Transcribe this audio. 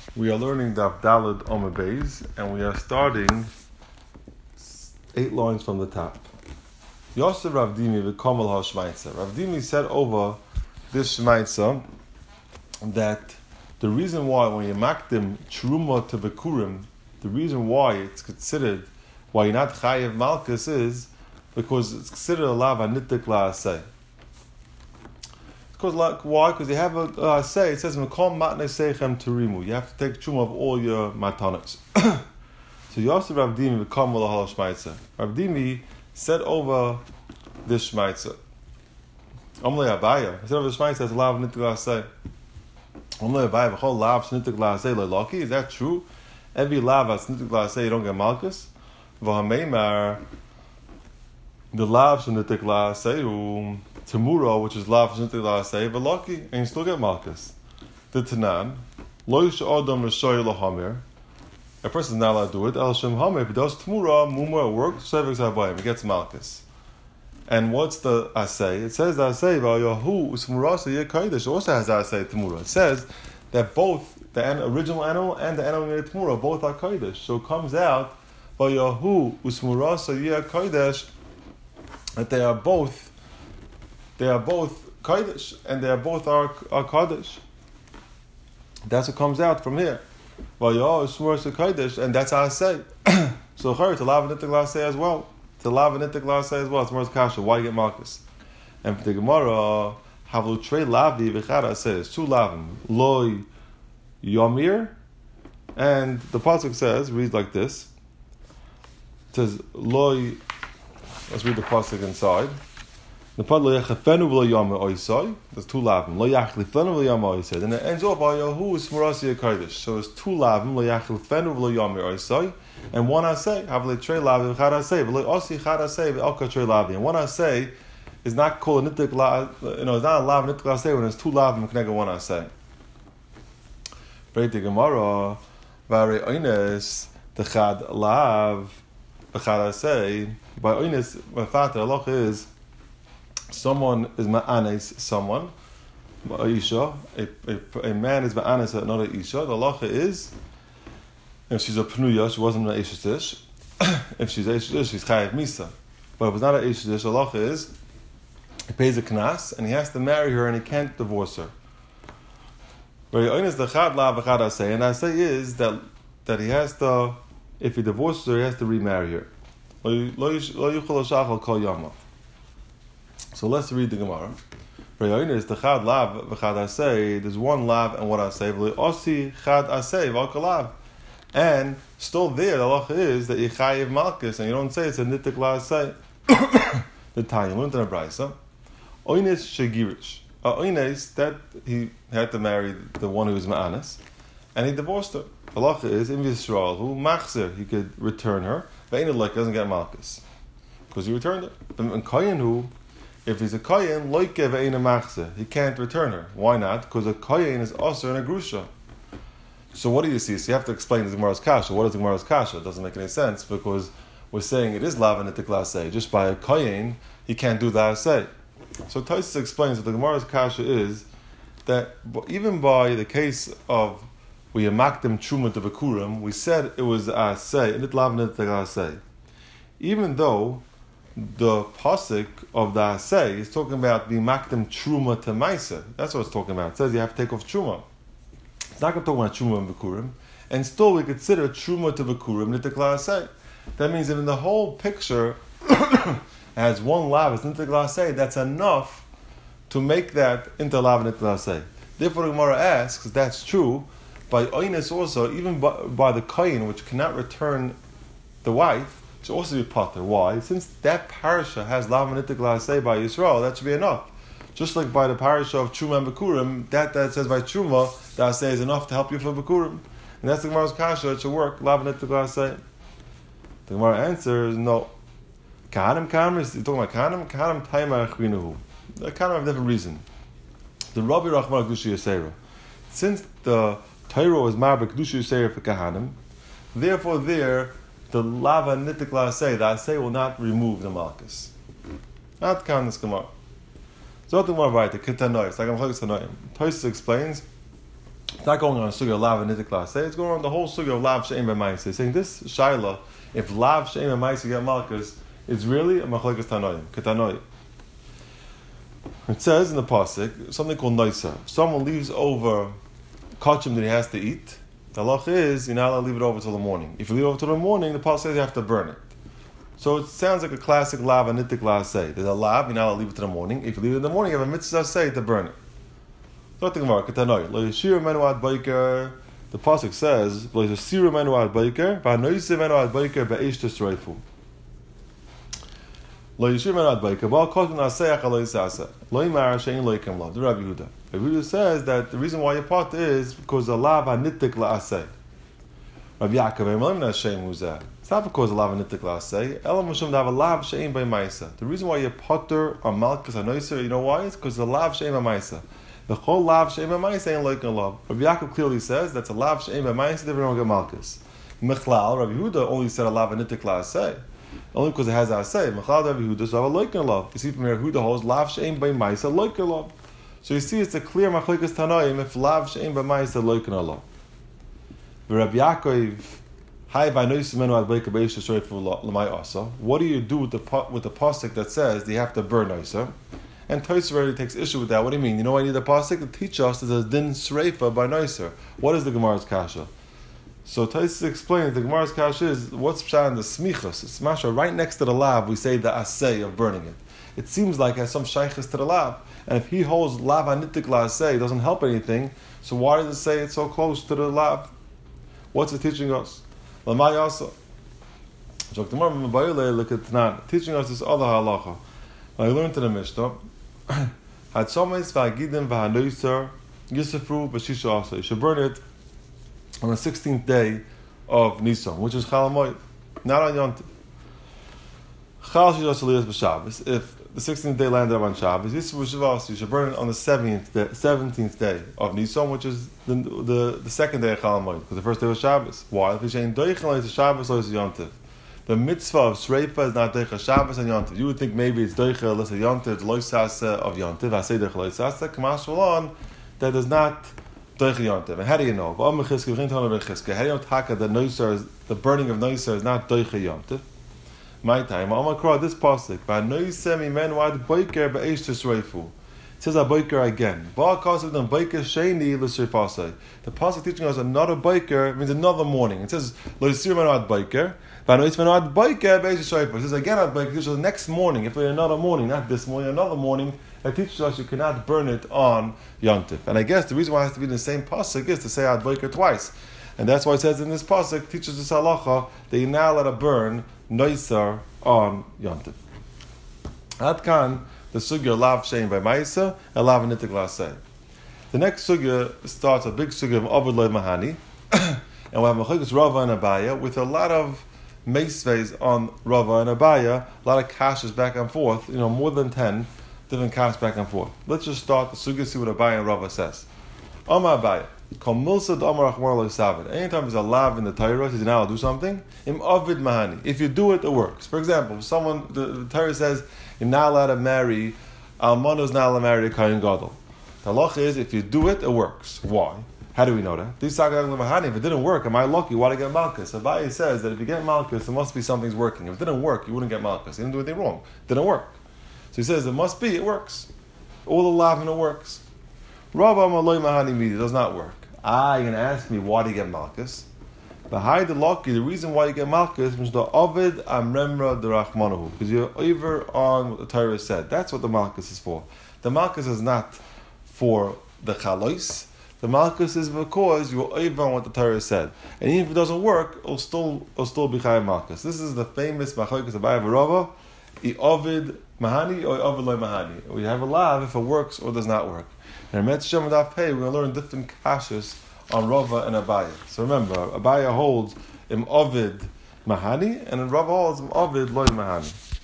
We are learning Daf Daled Omer Beis, and we are starting 8 lines from the top. Yosef Rav Dimi v'Kamal HaShmaitza. Rav Dimi said over this Shmaitza that the reason why when you makdim Truma to Bekurim, the reason why it's considered, why you're not Chayev Malkus is because it's considered a lav anitik la'aseh. Why? Because they have a say. It says Mekom matnei seichem terimu. You have to take truma of all your matanos. So Yosef Rav Dimi v'Kamal HaShmaitza. Rav Dimi said over this Shmaitza. Omle Abaya. He said over the Shmaitza it's lav nitik la'aseh. Omle Abaya v'chol lav shnitik la'aseh le'loki. Is that true? Every lav shnitik la'aseh you don't get malchus. V'hameimar the lav shnitik la'aseh Temura, which is lav shnitik la'aseh v'loki, and you still get malchus. The Tanan, lo yish adam l'shoy l'hamir. A person is not allowed to do it. El shem hamir. If he does temura, mumra work, shevik zabayim, he gets malchus. And what's the asay? It says the asay v'yahu usmurasa yekaidish also has asay temura. It says that both the original animal and the animal made temura both are kaidish. So it comes out v'yahu usmurasa yekaidish that they are both Kaddish, and they are both are Kaddish. That's what comes out from here. Kaddish, and that's how I say. So it's a lav nitik la'aseh as well. It's a lav nitik la'aseh as well. It's more kasha. Why you get malchus? And for the Gemara, havlu trei lavi v'chada says two lavim loy yomir, and the pasuk says reads like this. It says loy. Let's read the pasuk inside. The part lo yachafenu v'lo yama oisai. There's two lavim. Lo yachlifenu v'lo yama oisai. Then it ends off by Yahu Smurasi Kaddish. So it's two lavim. Lo yachlifenu v'lo yama oisai. And one asay havle trei lavim chad asay. V'lo osi chad asay v'elka trei lavim. And one asay is not called a nitik la. It's not a lav nitik asay when there's two lavim connected one asay. Breiti Gemara v'arei oines the chad lav v'chad asay. By oines, my father Allah is. Someone is ma'anes someone, Isha. A man is ma'anes another Isha. The halacha is, if she's a pnuya, she wasn't an Eishatish. If she's Eishatish, she's chayav misa. But if it's not an Eishatish, the halacha is, he pays a knas, and he has to marry her, and he can't divorce her. And I say is that he has to, if he divorces her, he has to remarry her. So let's read the Gemara. There's one lav and what I say. And still there, the halacha is that you chayiv malchus, and you don't say it's a nitik la'aseh. The Tanya learned in a brayso. Oines shegirish. Oines that he had to marry the one who was ma'anas, and he divorced her. The halacha is in Yisrael who machzer he could return her, but ain't doesn't get malchus because he returned it. But in Kayin who. If he's a kohen, loike ve'ena machzeh, he can't return her. Why not? Because a kohen is also in a grusha. So what do you see? So you have to explain the Gemara's kasha. What is the Gemara's kasha? It doesn't make any sense because we're saying it is lav nitik la'aseh. Just by a kohen, he can't do the aseh. So Tosfos explains that the Gemara's kasha is that even by the case of we makdim truma to bekurim, we said it was aseh, and it lav nitik la'aseh. Even though the pasuk of the asay is talking about the makdim truma to maisa. That's what it's talking about. It says you have to take off truma. It's not going to talk about truma and bekurim, and still we consider truma to bekurim nitik la'asay. That means that in the whole picture has one lav as nitik la'asay. That's enough to make that into lav nitik la'asay. Therefore, the Gemara asks, if that's true, by oines also, even by the kohen which cannot return the wife. Should also be potter. Why? Since that parasha has lav nitik la'aseh by Yisrael, that should be enough. Just like by the parasha of Truma and Bekurim, that says by Truma, the aseh is enough to help you for Bekurim. And that's the Gemara's kasha, it should work, lav nitik la'aseh. The Gemara answers, no. Kahanim, is talking about Kahanim taima achrinuhu. The Kahanim have a different reason. The Rabbi Rachman Kedusha Yisera. Since the Torah was marba Kedusha Yisera for Kahanim, therefore the lava nitik la'aseh, the aseh will not remove the malchus. Not count this Gemara. So the Gemara right, the Ketanois, like I'm Tosfos explains It's not going on Sugya of Lav and Nitik Laseh. It's going on the whole Sugya of Lav She'em B'Maiseh. Saying this Shaila, if Lav She'em B'Maiseh get Malkus, it's really a Machlekes Tanoim, Ketanoim. It says in the pasuk something called Noisa. If someone leaves over kachim that he has to eat, the halach is you're not allowed to leave it over till the morning. If you leave it over till the morning, the pasuk says you have to burn it. So it sounds like a classic lav and nitik laseh. There's a lav, you're not allowed to leave it till the morning. If you leave it in the morning, you have a mitzvah say to burn it. The pasuk says, the Rabbi Yehuda says that the reason why you pot is because the lav hanitik la'aseh. Rabbi Yaakov, it's not because the lav hanitik la'aseh. Elam Hashem have a lav she'ein by ma'isa. The reason why you potter on malchus hanoiser, you know why? It's because the lav she'ein by ma'isa. The whole lav she'ein by ma'isa ain't like a lav. Rabbi Yaakov clearly says that's a lav she'ein by ma'isa. They don't get malchus. Mechlal, Rabbi Yehuda only said a lav hanitik la'aseh. Only because it has asay. Mechlal Rabbi Yehuda so have a loikin love. You see from here, Yehuda holds lav she'ein by ma'isa loikin love. So you see, it's a clear machlekes tanoim if lav she'ein by ma'isa loikin love. Rabbi Yaakov, hay v'anois menu ad beika beisha shorei for l'may asa. What do you do with the pasuk that says they have to burn noisa? And Tosfos already takes issue with that. What do you mean? You know, I need a pasuk to teach us that there's din sreifa by noiser. What is the Gemara's kasha? So Tosfos explains the Gemara's kasha is what's pshat in the smichos. It's masha right next to the lav. We say the asay of burning it. It seems like it has some shaykhis to the lav. And if he holds lav hanitik la'aseh, it doesn't help anything. So why does it say it's so close to the lav? What's it teaching us? Lamay also. Teaching us this other halacha. I learned in the Mishnah. Had someis v'agidim v'hanoiser yisafru b'shisha asa. You should burn it on the 16th day of Nisan, which is Chol Hamoed, not on Yom Tov. Chal shishas aliyas b'Shabbos. If the 16th day landed on Shabbos, you should burn it on the 17th day of Nisan, which is the second day of Chol Hamoed, because the first day was Shabbos. Why? If you're saying doichel is Shabbos or is Yom Tov. The mitzvah of Shreifa is not doichel Shabbos and Yom Tov. You would think maybe it's doichel less of Yom Tov, it's loisasa of Yom Tov. I say doichel loisasa. Kamash Shalom, that is not doichel Yom Tov. And how do you know? How do you know taka that the burning of noiser is not doichel Yom Tov? My time. Amakra this pasuk. It says a biker again. The pasuk teaching us another biker means another morning. It says it says again at biker. It says the next morning. If we're another morning, not this morning, another morning, it teaches us you cannot burn it on Yom Tov. And I guess the reason why it has to be in the same pasuk is to say ad biker twice. And that's why it says in this pasuk teaches us halacha that you're not allowed to burn noiser on Yom Tov. Ad kan the sugya lav she'ein by ma'isa and lav nitik laseh. The next sugya starts a big sugya of Ovid loy mahani, and we have machlekes Rava and Abaya with a lot of meisveis on Rava and Abaya, a lot of kashas back and forth. More than 10 different kashas back and forth. Let's just start the sugya, see what Abaya and Rava says. Amar Abaya. Anytime there's a lav in the Torah, says you're not allowed to do something. Im ovid mahani. If you do it, it works. For example, if the Torah says you're not allowed to marry, almana is not allowed to marry a kohen gadol. The halacha is if you do it, it works. Why? How do we know that? If it didn't work, am I lucky? Why did I get malchus? Abaye says that if you get malchus, it must be something's working. If it didn't work, you wouldn't get malchus. You didn't do anything wrong. It didn't work. So he says it must be. It works. All the lav and it works. Rava Malay Mahani Midi does not work. You're going to ask me why do you get malchus? The reason why you get malchus is the Ovid Amremra Derachmanahu, because you're over on what the Torah said. That's what the malchus is for. The malchus is not for the chalois. The malchus is because you're over on what the Torah said. And even if it doesn't work, it'll still be chayav malchus. This is the famous machlokes of Abaye v'Rava, I Ovid Mahani or Ovid Lo Mahani. We have a lav if it works or does not work. And in Metzshem and Daf Pei, we're going to learn different kashas on Rava and Abaya. So remember, Abaya holds Im Ovid Mahani, and Rava holds Im Ovid Lo Mahani.